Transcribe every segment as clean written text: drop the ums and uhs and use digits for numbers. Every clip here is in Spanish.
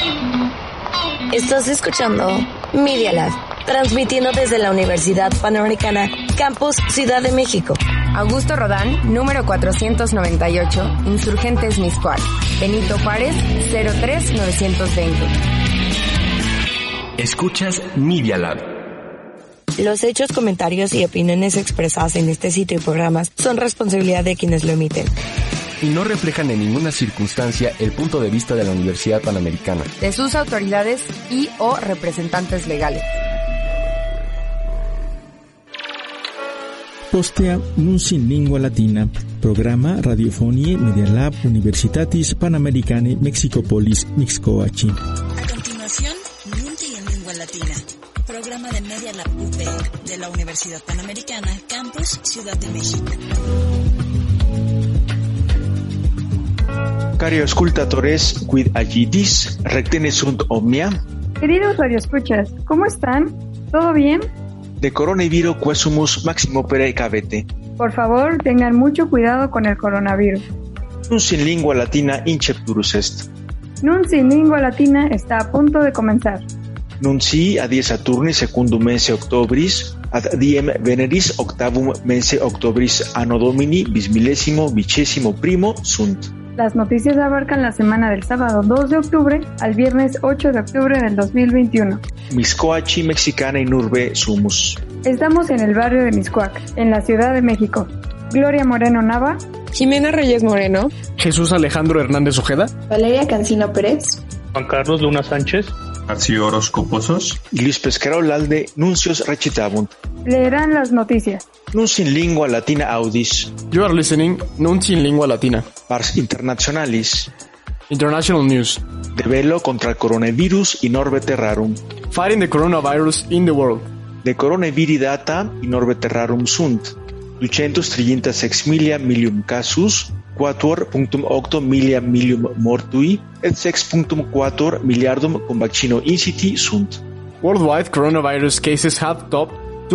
Estás escuchando Media Lab, transmitiendo desde la Universidad Panamericana, Campus Ciudad de México. Augusto Rodán, número 498, Insurgentes Mixcoac. Benito Juárez, 03920. Escuchas Media Lab. Los hechos, comentarios y opiniones expresadas en este sitio y programas son responsabilidad de quienes lo emiten. Y no reflejan en ninguna circunstancia el punto de vista de la Universidad Panamericana, de sus autoridades y o representantes legales. Postea Nunci in Lingua Latina, programa Radiofonie Media Lab Universitatis Panamericanae Mexicopolis Mixcoachi. A continuación, Nunci in Lingua Latina, programa de Media Lab UP de la Universidad Panamericana, Campus Ciudad de México. Cari auscultatores, quid agidis, rectene sunt omnia. Queridos radioescuchas, ¿cómo están? ¿Todo bien? De coronavirus quesumus maximopere cavete. Por favor, tengan mucho cuidado con el coronavirus. Nunci in Lingua Latina incepturus est. Nunci in Lingua Latina está a punto de comenzar. Nunci a die Saturni secundum mense octobris, ad diem Veneris octavum mense octobris anno Domini bismillesimo vicesimo primo sunt. Las noticias abarcan la semana del sábado 2 de octubre al viernes 8 de octubre del 2021. Mixcoachi mexicana in urbe sumus. Estamos en el barrio de Mixcoac, en la Ciudad de México. Gloria Moreno Nava, Jimena Reyes Moreno, Jesús Alejandro Hernández Ojeda, Valeria Cancino Pérez, Juan Carlos Luna Sánchez, García Orozco Pozos y Luis Pescara Olalde nuncios recitabunt. Leerán las noticias. Nunci in Lingua Latina audis. You are listening Nunci in Lingua Latina. Pars internationalis. International news. Develo contra coronavirus in orbe terrarum. Fighting the coronavirus in the world. De coronaviri data in orbe terrarum sunt 236 milia milium casus, 4.8 milia milium mortui, et 6.4 miliardum cum vaccino inciti sunt. Worldwide coronavirus cases have topped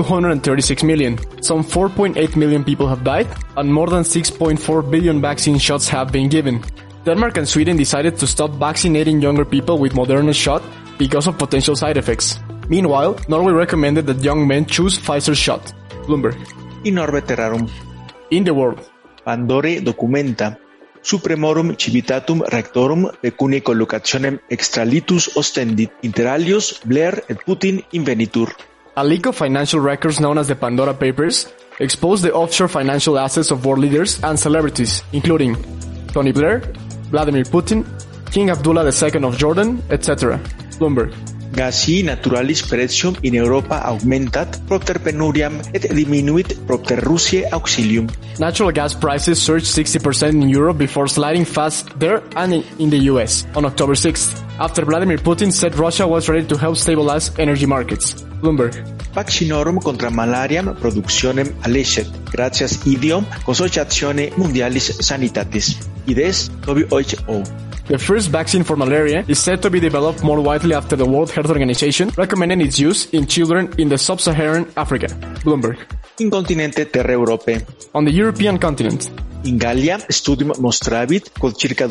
236 million. Some 4.8 million people have died, and more than 6.4 billion vaccine shots have been given. Denmark and Sweden decided to stop vaccinating younger people with Moderna shot because of potential side effects. Meanwhile, Norway recommended that young men choose Pfizer's shot. Bloomberg. In orbe terrarum. In the world. Pandore documenta. Supremorum civitatum rectorum pecuni collocationem extralitus ostendit. Inter alios Blair et Putin invenitur. A leak of financial records known as the Pandora Papers exposed the offshore financial assets of world leaders and celebrities, including Tony Blair, Vladimir Putin, King Abdullah II of Jordan, etc. Bloomberg. Gasi naturalis pretium in Europa augmentat propter penuriam et diminuit propter Russiae auxilium. Natural gas prices surged 60% in Europe before sliding fast there and in the US on October 6th, after Vladimir Putin said Russia was ready to help stabilize energy markets. Bloomberg. Vaccinorum contra malariam productionem alescet, gratias idiom Consociatione Mundialis Sanitatis. Ides WHO. The first vaccine for malaria is said to be developed more widely after the World Health Organization recommended its use in children in the sub-Saharan Africa. Bloomberg. In continente terra Europe. On the European continent. In Gallia studium mostravit quod circa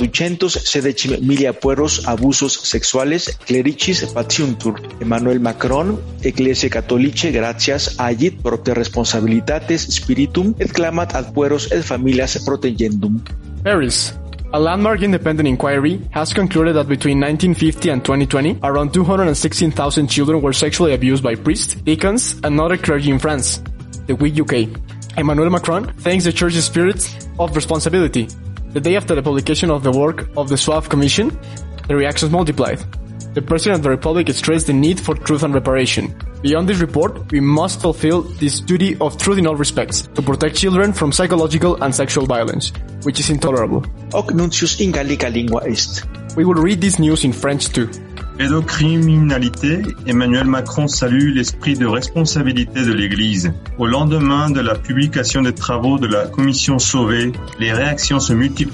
216 milia pueros abusos sexuales clericis patiuntur. Emmanuel Macron, Ecclesiae Catholicae gratias agit propter responsabilitates spiritum et clamat ad pueros et familias protegendum. Paris. A landmark independent inquiry has concluded that between 1950 and 2020, around 216,000 children were sexually abused by priests, deacons, and other clergy in France, the weak UK. Emmanuel Macron thanks the Church's spirit of responsibility. The day after the publication of the work of the SWAF Commission, the reactions multiplied. The President of the Republic stressed the need for truth and reparation. Beyond this report, we must fulfill this duty of truth in all respects, to protect children from psychological and sexual violence, which is intolerable. Hoc nuncius in Gallica lingua est. We will read this news in French too. Pédocriminalité, Emmanuel Macron salue l'esprit de responsabilité de l'Église. Au lendemain de la publication des travaux de la commission Sauvé, les réactions se multiplient.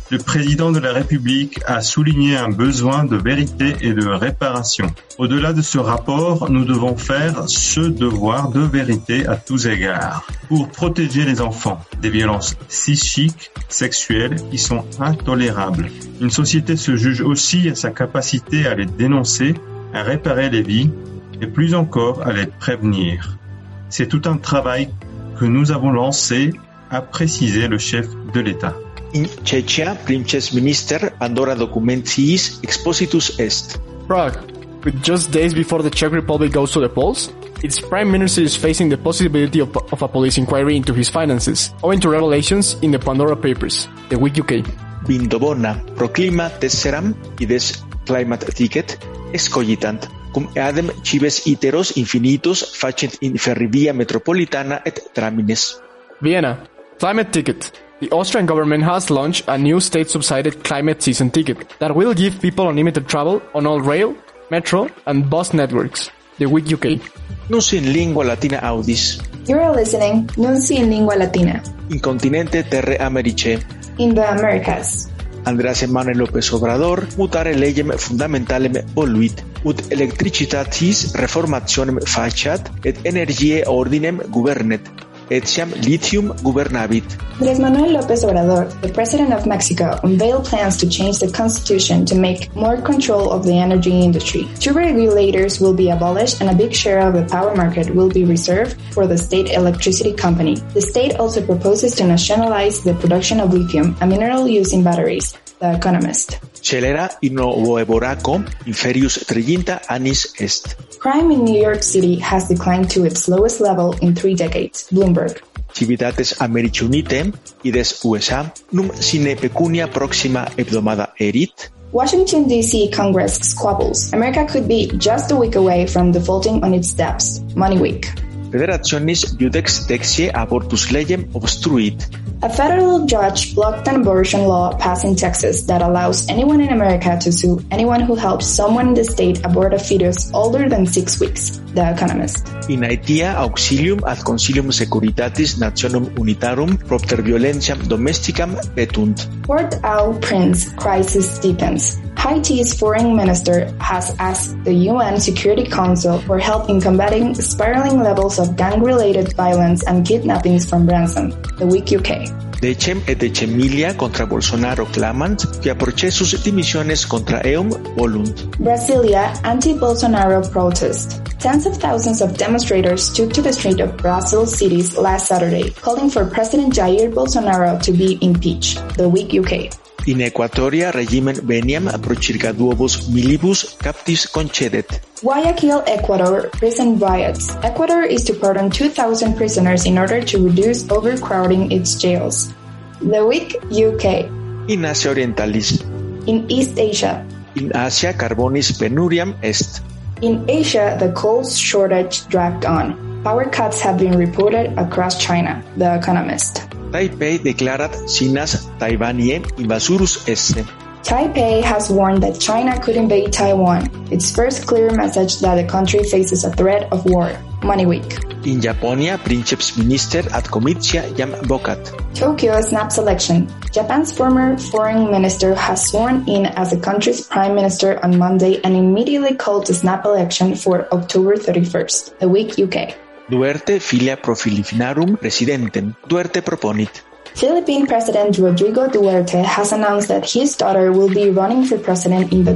Le président de la République a souligné un besoin de vérité et de réparation. Au-delà de ce rapport, nous devons faire ce devoir de vérité à tous égards pour protéger les enfants des violences psychiques, sexuelles qui sont intolérables. Une société se juge aussi à sa capacité à les dénoncer, à réparer les vies et plus encore à les prévenir. C'est tout un travail que nous avons lancé, a précisé le chef de l'État. In Czechia, Princes Minister Pandora Documentiis expositus est. Prague, with just days before the Czech Republic goes to the polls, its prime minister is facing the possibility of a police inquiry into his finances, owing to revelations in the Pandora Papers, the Week UK. Vindobona proclima tesseram ides climate ticket excogitant, cum eadem cives iteros infinitos facent in ferrivia metropolitana et tramines. Vienna, climate ticket. The Austrian government has launched a new state-subsidized climate season ticket that will give people unlimited travel on all rail, metro, and bus networks. The Week UK. Nunci in lingua latina audis. You are listening Nunci in lingua latina. In continente terre Americae. In the Americas. Andrés Manuel López Obrador mutare legem fundamentalem voluit, ut electricitatis reformationem faciat et energiae ordinem guvernet. Etiam lithium gubernavit. Andrés Manuel López Obrador, the president of Mexico, unveiled plans to change the constitution to make more control of the energy industry. 2 regulators will be abolished and a big share of the power market will be reserved for the state electricity company. The state also proposes to nationalize the production of lithium, a mineral used in batteries. The Economist. Celera innovoeboraco inferius 30 annis est. Crime in New York City has declined to its lowest level in 3 decades. Bloomberg. Civitates Americae Unite, ides USA, num sine pecunia proxima hebdomada erit. Washington, D.C. Congress squabbles. America could be just a week away from defaulting on its debts. Money Week. Federationis judex dexie abortus legem obstruit. A federal judge blocked an abortion law passed in Texas that allows anyone in America to sue anyone who helps someone in the state abort a fetus older than 6 weeks. The Economist. In Haetia auxilium ad concilium securitatis nationum unitarum propter violentiam domesticam petunt. Port-au-Prince crisis deepens. Haiti's foreign minister has asked the UN Security Council for help in combating spiraling levels of gang-related violence and kidnappings from ransom. The Week UK. Decem et decemilia contra Bolsonaro clamant, quia processus dimissiones contra eum volunt. Brasilia, anti-Bolsonaro protest. Tens of thousands of demonstrators took to the street of Brazil cities last Saturday, calling for President Jair Bolsonaro to be impeached. The Week UK. In Equatoria regimen veniam pro circa duobus millibus captis concedet. Guayaquil, Ecuador, prison riots. Ecuador is to pardon 2,000 prisoners in order to reduce overcrowding its jails. The Week UK. In Asia Orientalis. In East Asia. In Asia carbonis penuriam est. In Asia, the coal shortage dragged on. Power cuts have been reported across China. The Economist. Taipei declarat sinas Taiwanie invasurus esse. Taipei has warned that China could invade Taiwan, its first clear message that the country faces a threat of war. Money Week. In Japonia, Princeps Minister ad comitia jam vocat. Tokyo snaps election. Japan's former foreign minister has sworn in as the country's prime minister on Monday and immediately called the snap election for October 31st. The Week UK. Duerte filia pro Filipinarum presidentem. Duerte proponit. Philippine President Rodrigo Duterte has announced that his daughter will be running for president in the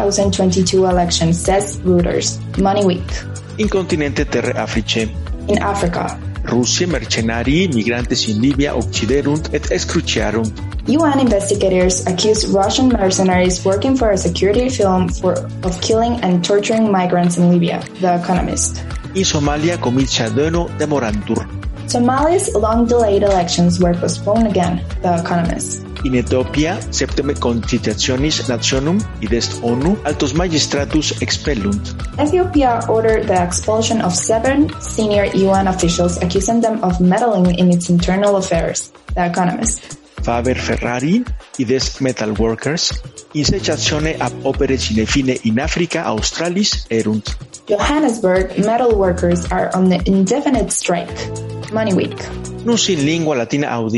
2022 election, says Reuters. Money Week. In continente terre Africae. In Africa. Russia mercenarii migrantes in Libya ucciderunt et excruciarunt. UN investigators accuse Russian mercenaries working for a security firm of killing and torturing migrants in Libya. The Economist. In Somalia comitia deno demorantur. Somalia's long-delayed elections were postponed again. The Economist. In Ethiopia, septeme concitationis nationum idest ONU altos magistratus expellunt. Ethiopia ordered the expulsion of 7 senior UN officials, accusing them of meddling in its internal affairs. The Economist. Faber Ferrari idest metal workers in secessione ab opere cinefine in Africa Australis erunt. Johannesburg metal workers are on the indefinite strike. Money Week. Nunc in lingua latina audis.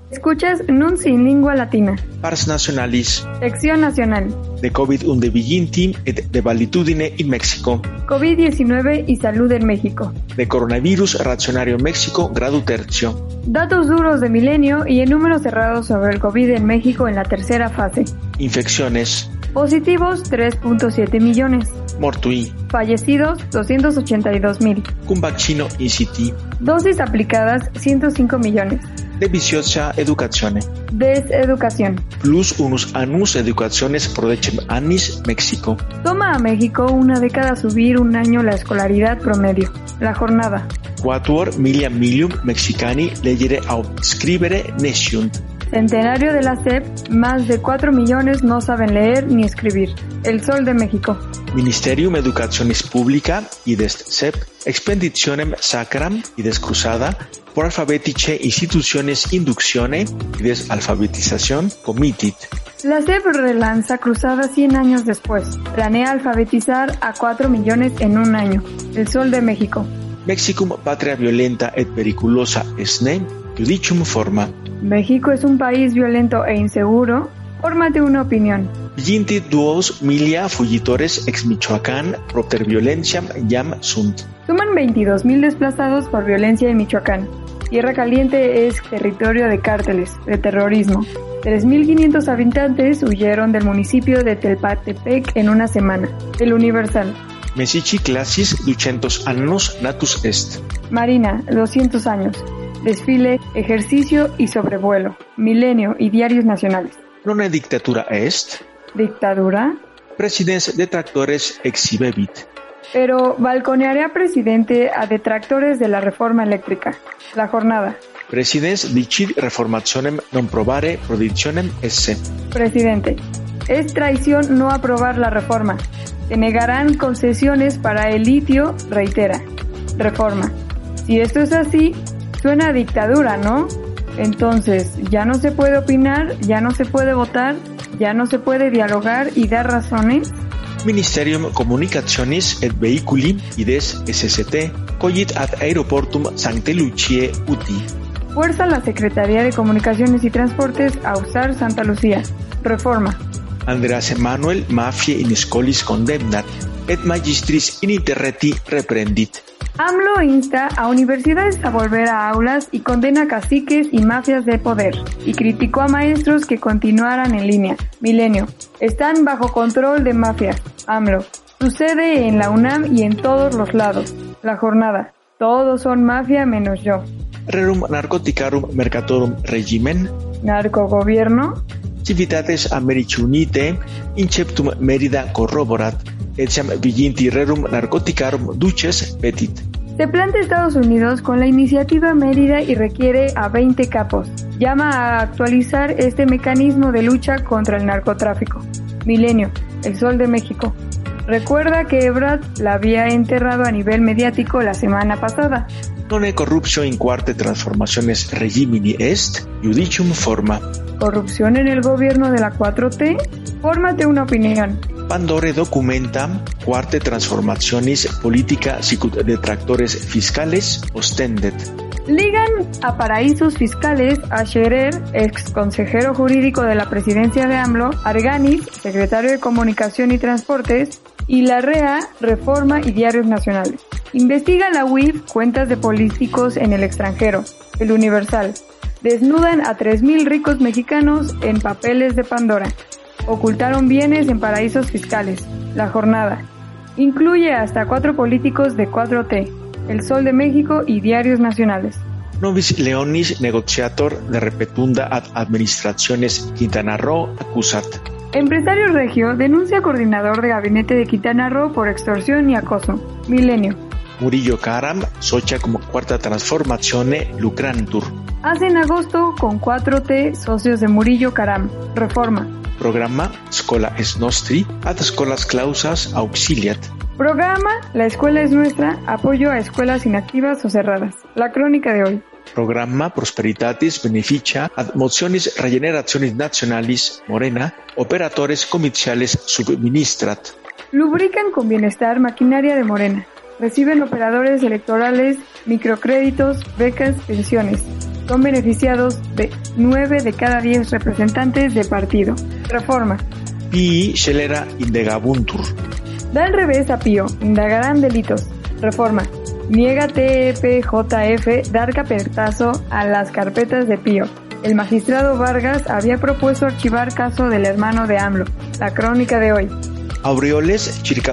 Escuchas Nunci in Lingua Latina. Pars Nationalis. Sección nacional. De COVID-19 et de valitudine in Mexico. COVID-19 y salud en México. De coronavirus racionario en México, grado tercio. Datos duros de milenio y en números cerrados sobre el COVID en México en la tercera fase. Infecciones. Positivos 3.7 millones. Mortui. Fallecidos 282,000. Cum vaccino inciti. Dosis aplicadas 105 millones. De viciosa educazione. Deseducación. Plus unus annus educationes prodecem annis México. Toma a México una década subir un año la escolaridad promedio. La jornada. Quatuor milia milium mexicani legere aut scribere nesciunt. Centenario de la SEP, más de 4 millones no saben leer ni escribir. El Sol de México. Ministerium Educationis Publica idest SEP, expenditionem sacram ides cruzada, por alfabetice instituciones inductione ides alfabetización comitit. La SEP relanza cruzada 100 años después. Planea alfabetizar a 4 millones en un año. El Sol de México. Mexicum patria violenta et periculosa esne, judicium forma. México es un país violento e inseguro. Fórmate una opinión. Viginti 2 milia fugitores ex Michoacán propter violentiam jam sunt. Suman 22,000 desplazados por violencia en Michoacán. Tierra Caliente es territorio de cárteles, de terrorismo. 3,500 habitantes huyeron del municipio de Telpatepec en una semana. El Universal. Mesici classis 200 annos natus est. Marina, 200 años. Desfile, ejercicio y sobrevuelo. Milenio y diarios nacionales. Non è dictatura est? ¿Dictadura? Presidens detractores exhibebit. Pero balconearé a presidente a detractores de la reforma eléctrica. La jornada. Presidens dicit reformationem non probare prodicionem esse. Presidente. Es traición no aprobar la reforma. Se negarán concesiones para el litio, reitera. Reforma. Si esto es así, suena a dictadura, ¿no? Entonces, ya no se puede opinar, ya no se puede votar, ya no se puede dialogar y dar razones. Ministerium Communicationis et Vehiculi ides SST cogit ad aeroportum Sancte Lucie uti. Fuerza la Secretaría de Comunicaciones y Transportes a usar Santa Lucía. Reforma. Andreas Emanuel mafie in scholis condemnat et magistris in interreti reprendit. AMLO insta a universidades a volver a aulas y condena a caciques y mafias de poder. Y criticó a maestros que continuaran en línea. Milenio. Están bajo control de mafias. AMLO. Sucede en la UNAM y en todos los lados. La jornada. Todos son mafia menos yo. Rerum narcoticarum mercatorum regimen. Narcogobierno. Civitates Americi Unite inceptum Merida corroborat. Etiam viginti rerum narcoticarum duces petit. Se planta Estados Unidos con la iniciativa Mérida y requiere a 20 capos. Llama a actualizar este mecanismo de lucha contra el narcotráfico. Milenio, El Sol de México. Recuerda que Ebrard la había enterrado a nivel mediático la semana pasada. Non è corruptio in quarte transformaciones regimini est, judicium forma. ¿Corrupción en el gobierno de la 4T? Fórmate una opinión. Pandore documenta quarte transformationis politica sicut detractores fiscales ostendet. Ligan a paraísos fiscales a Scherer, ex consejero jurídico de la presidencia de AMLO, Arganis, secretario de Comunicación y Transportes, y Larrea, Reforma y Diarios Nacionales. Investiga la UIF cuentas de políticos en el extranjero. El Universal. Desnudan a 3,000 ricos mexicanos en papeles de Pandora. Ocultaron bienes en paraísos fiscales. La jornada. Incluye hasta 4 políticos de 4T. El Sol de México y Diarios Nacionales. Novis Leonis negociator de repetunda ad administraciones Quintana Roo accusat. Empresario regio denuncia coordinador de gabinete de Quintana Roo por extorsión y acoso. Milenio. Murillo Caram socia como cuarta transformazione lucrantur. Hace en agosto con 4T socios de Murillo Caram. Reforma. Programa Scola es Nostri ad Scolas Clausas auxiliat. Programa La Escuela es Nuestra, apoyo a escuelas inactivas o cerradas. La crónica de hoy. Programa Prosperitatis beneficia ad motionis regenerationis nationalis Morena, operadores comerciales subministrat. Lubrican con bienestar maquinaria de Morena. Reciben operadores electorales, microcréditos, becas, pensiones. Son beneficiados de 9 de cada 10 representantes de partido. Reforma. Pi Scelera indagabuntur. Da el revés a Pío, indagarán delitos. Reforma. Niega TEPJF dar carpetazo a las carpetas de Pío. El magistrado Vargas había propuesto archivar caso del hermano de AMLO. La crónica de hoy. Aureoles circa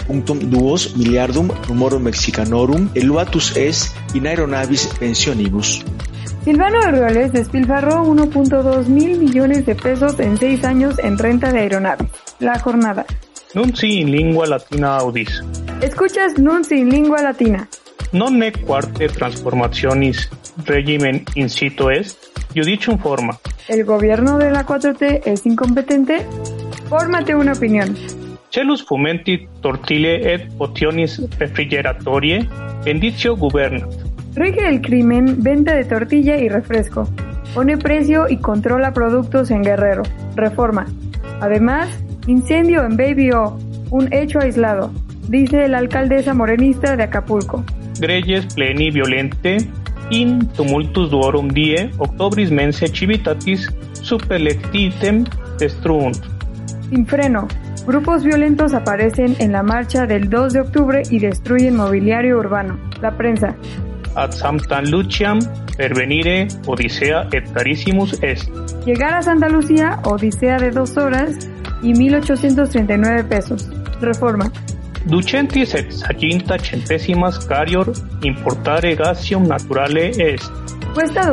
1.2 miliardum rumorum mexicanorum eluatus est in aeronavis pensionibus. Silvano Aureoles despilfarró 1.2 mil millones de pesos en 6 años en renta de aeronaves. La jornada. Nunci in lingua latina audis. Escuchas Nunci in lingua latina. Non ne quarte transformationis regimen incito est, judicium forma. ¿El gobierno de la 4T es incompetente? Fórmate una opinión. Celus fumenti tortille et potionis refrigeratorie, benditio gubernat. Rige el crimen, venta de tortilla y refresco. Pone precio y controla productos en Guerrero. Reforma. Además, incendio en Baby O, un hecho aislado, dice la alcaldesa morenista de Acapulco. Greyes pleni violente, in tumultus duorum die, octobris mense civitatis superlectitem destruunt. Sin freno. Grupos violentos aparecen en la marcha del 2 de octubre y destruyen mobiliario urbano. La prensa. Ad Sanctam Luciam pervenire odisea et carissimus est. Llegar a Santa Lucía, odisea de 2 horas y 1,839 pesos. Reforma. Ducentis et saginta centesimas carior importare gasium naturale est. Cuesta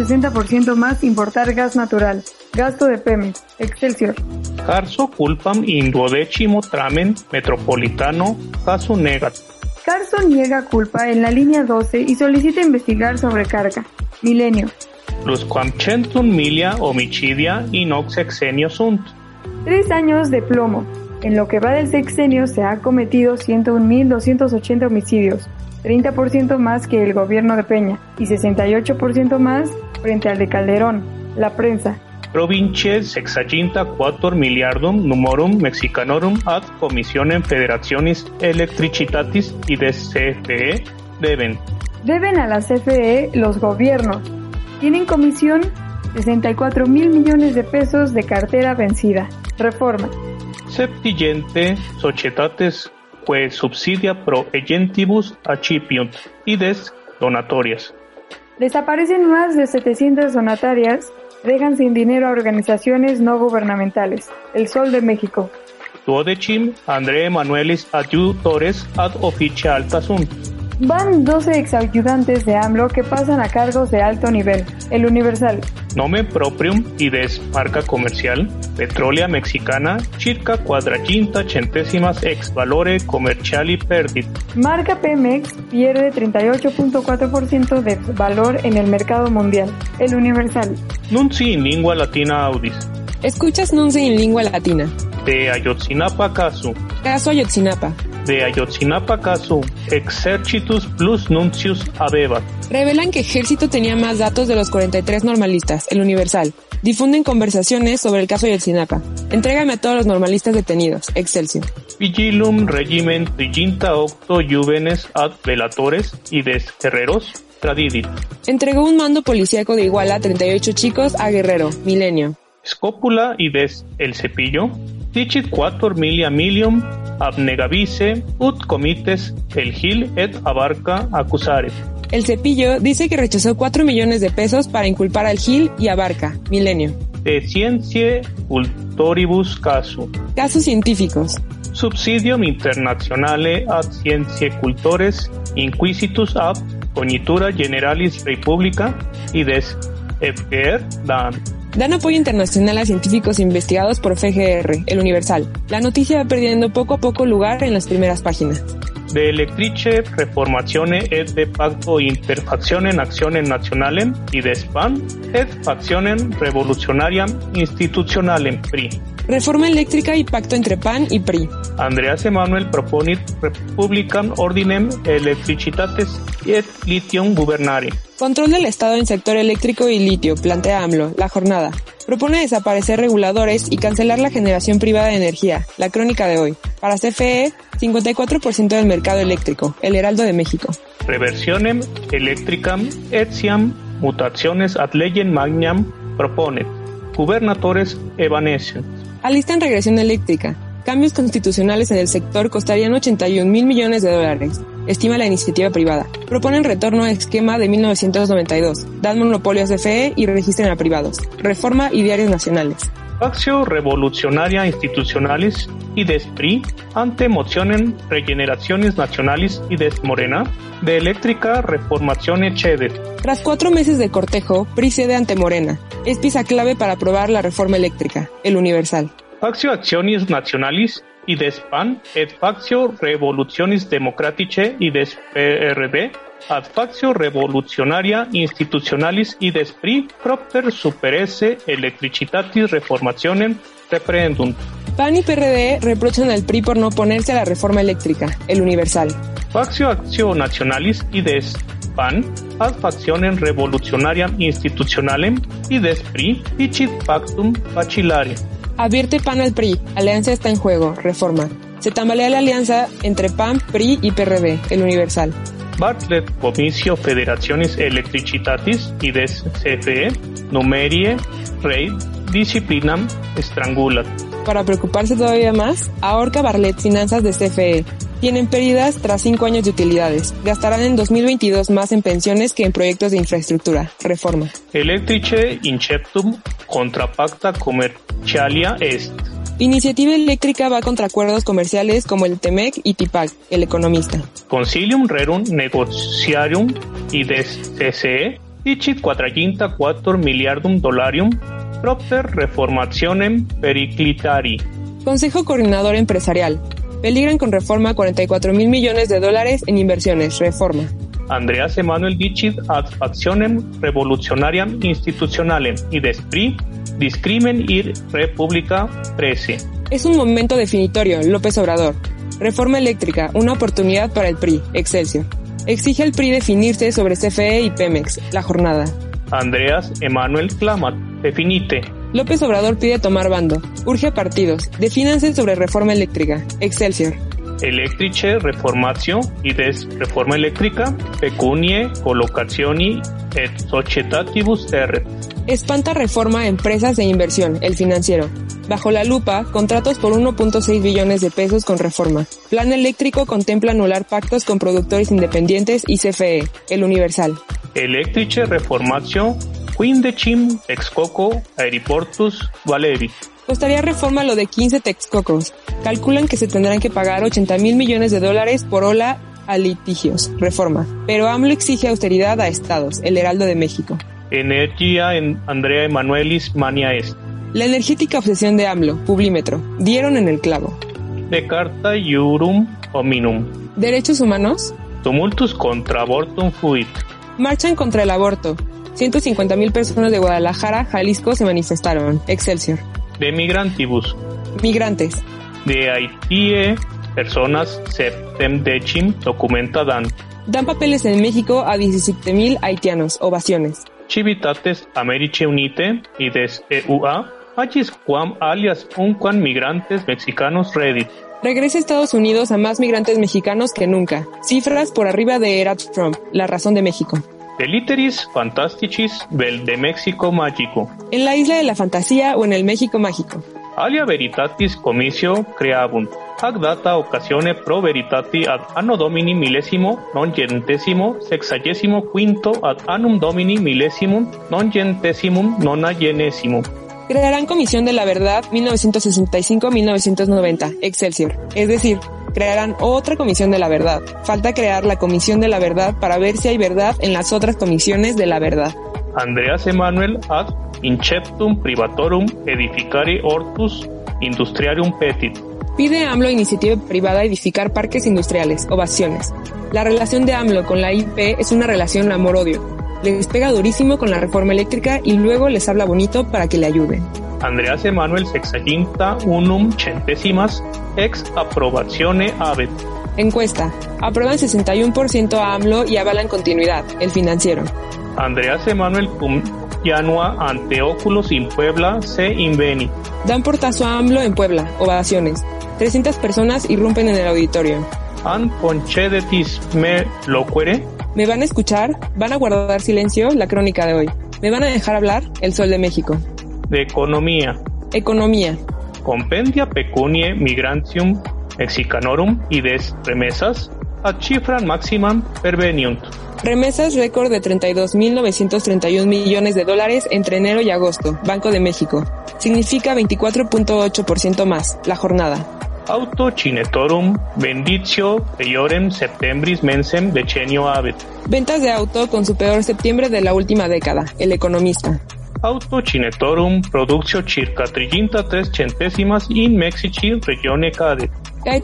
260% más importar gas natural. Gasto de Pemex. Excelsior. Carso culpam in duodecimo tramen metropolitano casu negat. Carso niega culpa en la línea 12 y solicita investigar sobrecarga. Milenio. Plusquamcentum milia homicidia in hoc sexenio sunt. 3 años de plomo. En lo que va del sexenio se ha cometido 101.280 homicidios, 30% más que el gobierno de Peña y 68% más frente al de Calderón. La prensa. Provincies sexaginta quator miliardum numorum mexicanorum ad commissionem federationis electricitatis y de CFE deben. Deben a la CFE los gobiernos. Tienen comisión 64 mil millones de pesos de cartera vencida. Reforma. Septigente societates que subsidia pro egentibus accipiunt ides donatorias. Desaparecen más de 700 donatarias, dejan sin dinero a organizaciones no gubernamentales. El Sol de México. Duodecim André Emanuelis adjutores ad officia alta sunt. Van 12 exayudantes de AMLO que pasan a cargos de alto nivel. El Universal. Nomen proprium ides marca comercial Petrolea Mexicana circa 450 ex valore commerciali perdit. Marca Pemex pierde 38.4% de valor en el mercado mundial. El Universal. Nunci in lingua latina audis. Escuchas Nunci in lingua latina. De Ayotzinapa casu. Caso Ayotzinapa. De Ayotzinapa casu, exercitus plus nuncius habebat. Revelan que Ejército tenía más datos de los 43 normalistas, el Universal. Difunden conversaciones sobre el caso Ayotzinapa. Entrégame a todos los normalistas detenidos, Excelsior. Vigilum regimen triginta octo juvenes ad velatores y des guerreros tradidit. Entregó un mando policíaco de Iguala a 38 chicos a Guerrero, Milenio. Scopula y des el cepillo, dicit 4 milia milium abnegavice ut comites el Gil et Abarca acusare. El Cepillo dice que rechazó 4 millones de pesos para inculpar al Gil y Abarca, Milenio. De scientiae cultoribus casu. Casos científicos. Subsidium internationale ad scientiae cultores inquisitus ab cognitura generalis republica y des FGR dan apoyo internacional a científicos investigados por FGR, el Universal. La noticia va perdiendo poco a poco lugar en las primeras páginas. De electrice reformatione et de pacto inter factionem actionem nationalem y de SPAN et factionem revolutionariam institutionalem PRI. Reforma eléctrica y pacto entre PAN y PRI. Andreas Emanuel proponit republicam ordinem electricitates et litium gubernare. Control del Estado en sector eléctrico y litio, plantea AMLO. La jornada. Propone desaparecer reguladores y cancelar la generación privada de energía. La crónica de hoy. Para CFE, 54% del mercado eléctrico. El Heraldo de México. Reversionem electricam etiam mutaciones ad legem magnam proponet. Gubernatores evanescent. Alistan regresión eléctrica. Cambios constitucionales en el sector costarían 81,000 millones de dólares, estima la iniciativa privada. Proponen retorno a esquema de 1992, dan monopolio a CFE y registren a privados. Reforma y diarios nacionales. Factio revolucionaria institucionalis y des PRI ante mocionen regeneraciones nacionales y des Morena de eléctrica reformazione cedet. Tras 4 meses de cortejo, PRI cede ante Morena. Es pieza clave para aprobar la reforma eléctrica, el Universal. Factio actionis nationalis y des PAN et factio revolutionis democratice y des PRD ad factio revolucionaria institutionalis y des PRI propter superesse electricitatis reformationem reprehendunt. PAN y PRD reprochan al PRI por no oponerse a la reforma eléctrica, el Universal. Factio actio nationalis y des PAN ad factionem revolutionariam institutionalem y des PRI dicit pactum vacillare. Advierte PAN al PRI, alianza está en juego, reforma. Se tambalea la alianza entre PAN, PRI y PRD, el Universal. Bartlett Comicio Federationis Electricitatis y des CFE numerie rei disciplinam strangulat. Para preocuparse todavía más, ahorca Bartlett finanzas de CFE. Tienen pérdidas tras 5 años de utilidades. Gastarán en 2022 más en pensiones que en proyectos de infraestructura. Reforma. Electrice inceptum contra pacta commercialia est. Iniciativa eléctrica va contra acuerdos comerciales como el TEMEC y TIPAC, el economista. Concilium rerum negotiarium y des CCE dicit 404 miliardum dollarium propter reformationem periclitari. Consejo Coordinador Empresarial. Peligran con reforma 44,000 millones de dólares en inversiones. Reforma. Andreas Emanuel dicit ad factionem revolutionariam institutionalem y des PRI discrimen ir República prese. Es un momento definitorio, López Obrador. Reforma eléctrica, una oportunidad para el PRI, Excelsior. Exige al PRI definirse sobre CFE y Pemex, La Jornada. Andreas Emanuel clamat, definite. López Obrador pide tomar bando. Urge a partidos, defínanse sobre reforma eléctrica, Excelsior. Electrice reformatio y des reforma eléctrica pecunie colocationi et societatibus terret. Espanta reforma a empresas e inversión, El Financiero. Bajo la lupa, contratos por 1.6 billones de pesos con reforma. Plan eléctrico contempla anular pactos con productores independientes y CFE, El Universal. Electrice reformatio quindecim Texcoco aeroportus Valeri. Costaría reforma lo de 15 Texcocos. Calculan que se tendrán que pagar 80,000 millones de dólares por ola a litigios. Reforma. Pero AMLO exige austeridad a estados, El Heraldo de México. Energía en Andrea Emanuelis mania est. La energética obsesión de AMLO, Publímetro. Dieron en el clavo. De carta iurum hominum. ¿Derechos humanos? Tumultus contra abortum fuit. Marchan contra el aborto. 150,000 personas de Guadalajara, Jalisco se manifestaron. Excelsior. De migrantibus. Migrantes. De Haití, personas septem decim documenta dan. Dan papeles en México a 17,000 haitianos. Ovaciones. Civitates Americe Unite y des EUA, agis quam alias unquam migrantes mexicanos reddit. Regresa a Estados Unidos a más migrantes mexicanos que nunca. Cifras por arriba de era Trump, La Razón de México. De literis fantasticis vel de México mágico. En la isla de la fantasía o en el México mágico. Alia veritatis comicio creabunt. Hac data occasione pro veritati ad anno domini millesimo nongentesimo sexagesimo quinto ad annum domini millesimum nongentesimum nonagenesimum. Crearán Comisión de la Verdad 1965-1990, Excelsior. Es decir, crearán otra Comisión de la Verdad. Falta crear la Comisión de la Verdad para ver si hay verdad en las otras comisiones de la verdad. Andreas Emanuel ad inceptum privatorum edificare hortus industriarium petit. Pide AMLO iniciativa privada edificar parques industriales. Ovaciones. La relación de AMLO con la IP es una relación amor-odio. Les pega durísimo con la reforma eléctrica y luego les habla bonito para que le ayuden. Andreas Emanuel sexaginta unum centésimas ex approbazione habet. Encuesta. Aprueban 61% a AMLO y avalan continuidad. El Financiero. Andreas Emanuel cum janua ante oculos in Puebla se inveni. Dan portazo a AMLO en Puebla. Ovaciones. 300 personas irrumpen en el auditorio. An concedetis me loquere ¿Me van a escuchar? ¿Van a guardar silencio? La crónica de hoy. ¿Me van a dejar hablar? El Sol de México. De economía. Economía. Compendia pecuniae migrantium mexicanorum ides remesas ad cifram maximam perveniunt. Remesas récord de $32.931 millones entre enero y agosto. Banco de México. Significa 24.8% más. La jornada. Auto cinetorum venditio peiorem septembris mensem decenio habet. Ventas de auto con su peor septiembre de la última década. El Economista. Auto cinetorum productio circa 33 centésimas in Mexici regione cadet. Cae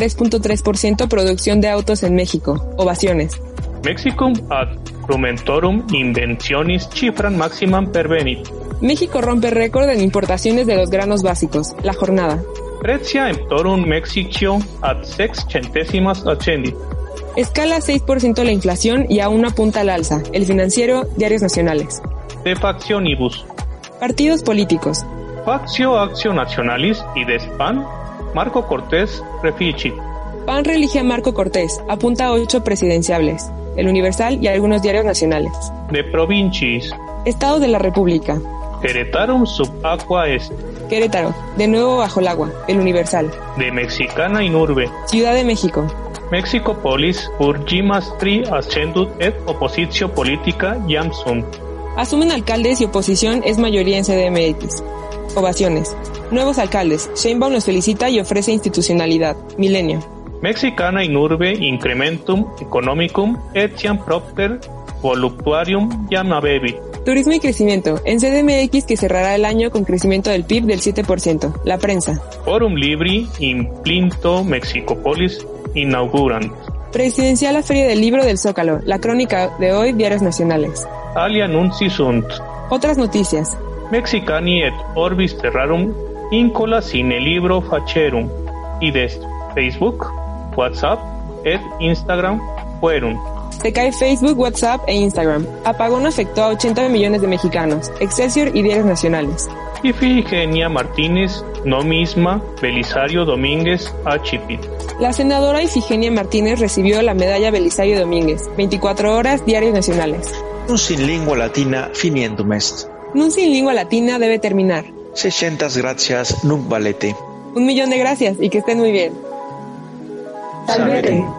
33.3% producción de autos en México. Ovaciones. Mexicum ad frumentorum inventionis cifram maximam pervenit. México rompe récord en importaciones de los granos básicos. La jornada. Precia emptorum Mexicio ad 6 centésimas ascendit. Escala 6% la inflación y aún apunta al alza. El Financiero, Diarios Nacionales. De factionibus. Partidos políticos. Factio Actio Nacionalis y des PAN, Marco Cortés reficit. PAN reelige a Marco Cortés, apunta a 8 presidenciables. El Universal y algunos diarios nacionales. De provincias. Estado de la República. Queretarum sub aqua est. Querétaro, de nuevo bajo el agua. El Universal. De Mexicana in urbe. Ciudad de México. Mexicopolis urgimastri ascendut et oppositio politica iam sunt. Asumen alcaldes y oposición es mayoría en CDMX. Ovaciones. Nuevos alcaldes. Sheinbaum los felicita y ofrece institucionalidad. Milenio. Mexicana in urbe incrementum economicum etiam propter voluptuarium iam habebit. Turismo y crecimiento. En CDMX que cerrará el año con crecimiento del PIB del 7%. La prensa. Forum Libri in plinto Mexicopolis inauguran. Presidencial la Feria del Libro del Zócalo. La crónica de hoy, Diarios Nacionales. Alia nunci sunt. Otras noticias. Mexicani et orbis terrarum incola sine libro facerum. Ides Facebook, WhatsApp et Instagram fueron. Se cae Facebook, WhatsApp e Instagram. Apagón afectó a 80 millones de mexicanos. Excelsior y Diarios Nacionales. Ifigenia Martínez, no misma, Belisario Domínguez, Achipit. La senadora Ifigenia Martínez recibió la medalla Belisario Domínguez. 24 horas, Diarios Nacionales. Nunc in lingua latina finiendum est. Nunc in lingua latina debe terminar. 600 gracias, nunc valete. 1.000.000 de gracias y que estén muy bien. Salvete.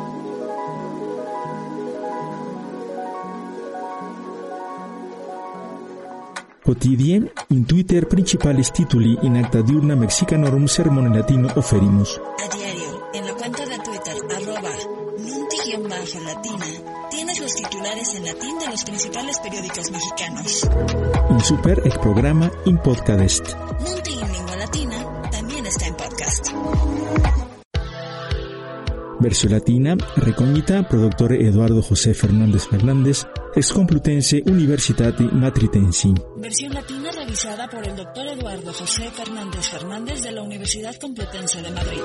Quotidie, in Twitter principales tituli in acta diurna Mexicanorum sermone latino oferimus. A diario, en la cuenta de Twitter, @nunti_latina, tienes los titulares en latín de los principales periódicos mexicanos. In super ec programa in podcast. Nunti en lengua latina también está en podcast. Versión latina, recognita, productore Eduardo José Fernández Fernández, ex Complutense Universitate Matritensi. Versión latina revisada por el Dr. Eduardo José Fernández Fernández de la Universidad Complutense de Madrid.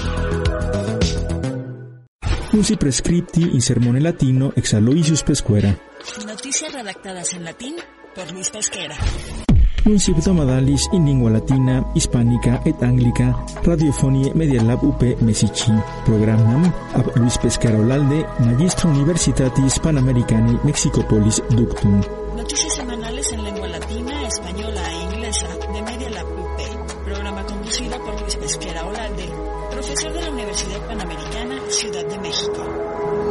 Nunci prescripti in sermone latino ex Aloysius Pesquera. Noticias redactadas en latín por Luis Pesquera. Nunci domadalis in lingua latina, hispánica et anglica, radiofonie Media Lab UP Mesici. Programam ab Luis Pesquera Olalde, Magistro Universitatis Panamericani Mexicopolis Ductum. Noticias semanales en lengua latina, española e inglesa de Media Lab UP. Programa conducido por Luis Pesquera Olalde, profesor de la Universidad Panamericana, Ciudad de México.